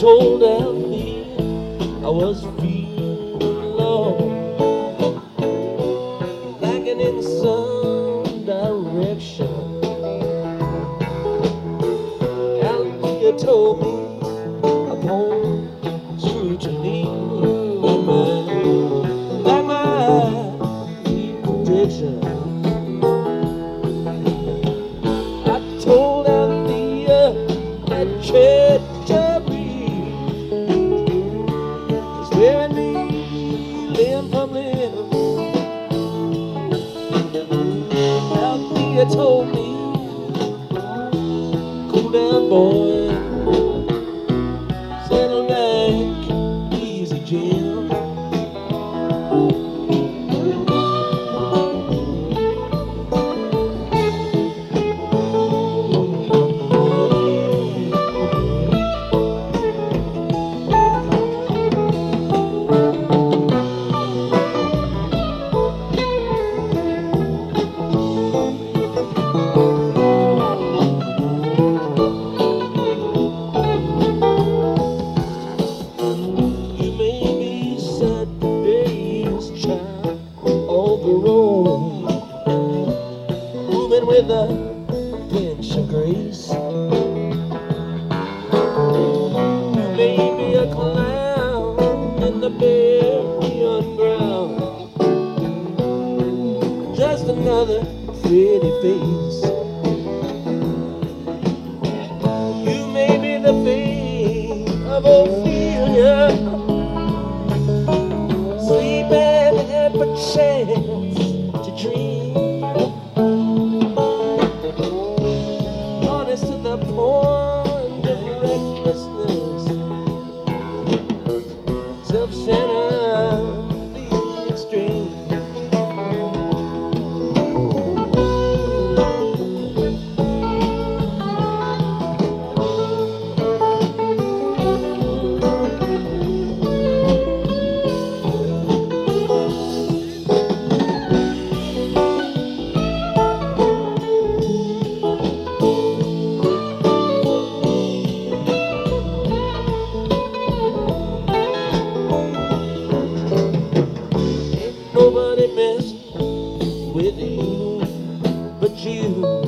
told Althea I was feeling low, lacking in some direction. Althea told me upon scrutiny like my prediction. I told Althea that treachery is wearing me limb from limb. Althea told me, cool down, boy, settle back, easy, Jim. With a pinch of grace, you may be a clown in the burial ground, just another pretty face. You may be the fate of Ophelia, sleeping and perchance to dream. To the point of recklessness, self-centered, the extreme. Nobody messed with you but you.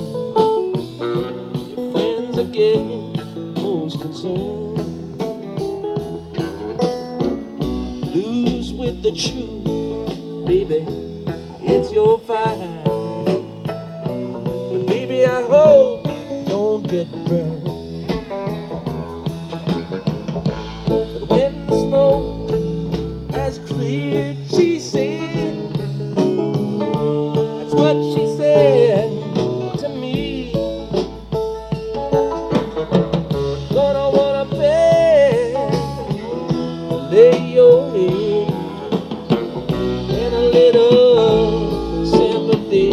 Your friends are getting most concerned. Lose with the truth, baby, it's your fight. But baby, I hope you don't get burned. But when the smoke has cleared, she said, what she said to me. Gonna wanna beg, lay your head in a little sympathy.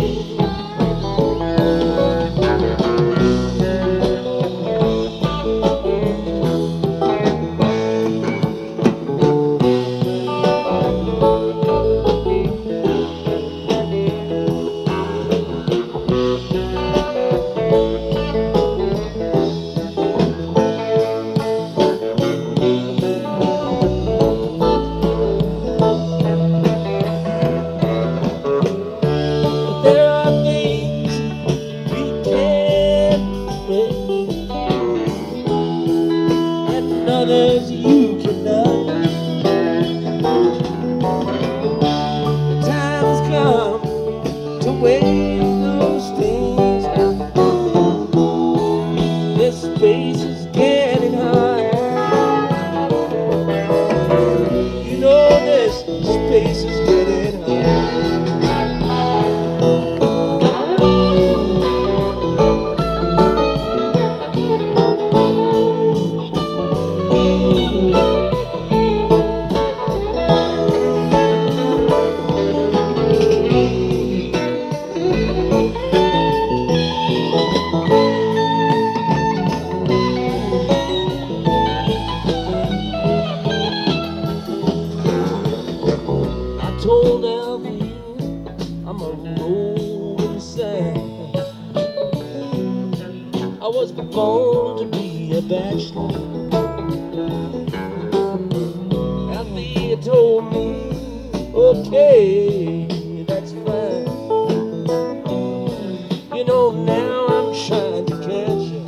Others you cannot. The time has come to weigh those things. This space is getting hot. You know this space is getting hot. Told Althea I'm a rolling sand. I was born to be a bachelor. told me, okay, that's fine. You know, now I'm trying to catch you.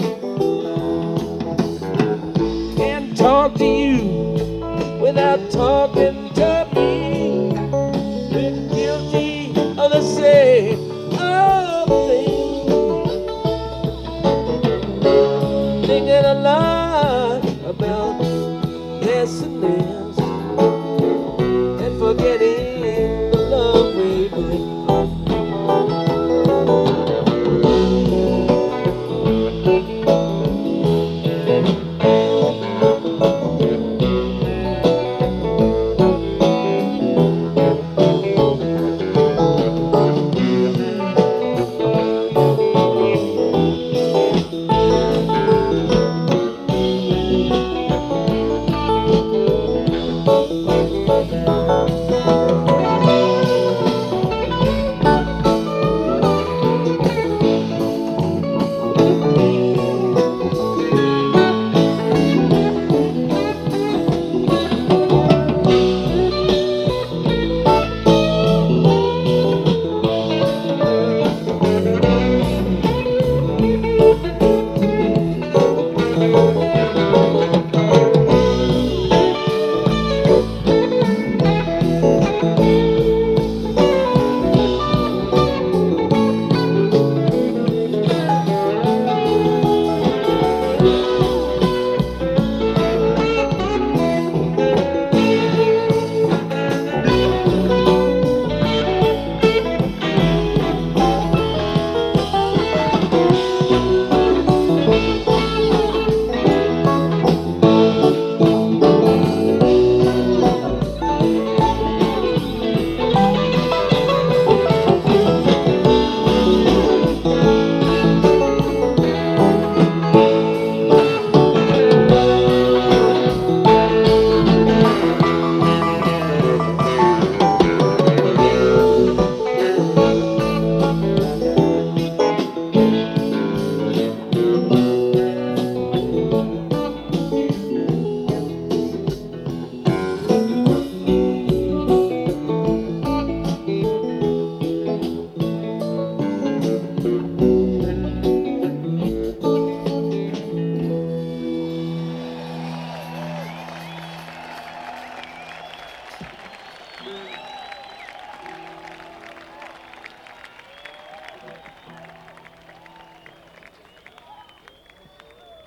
Can't talk to you without talking to me. We're guilty of the same thing. Thinking a lot.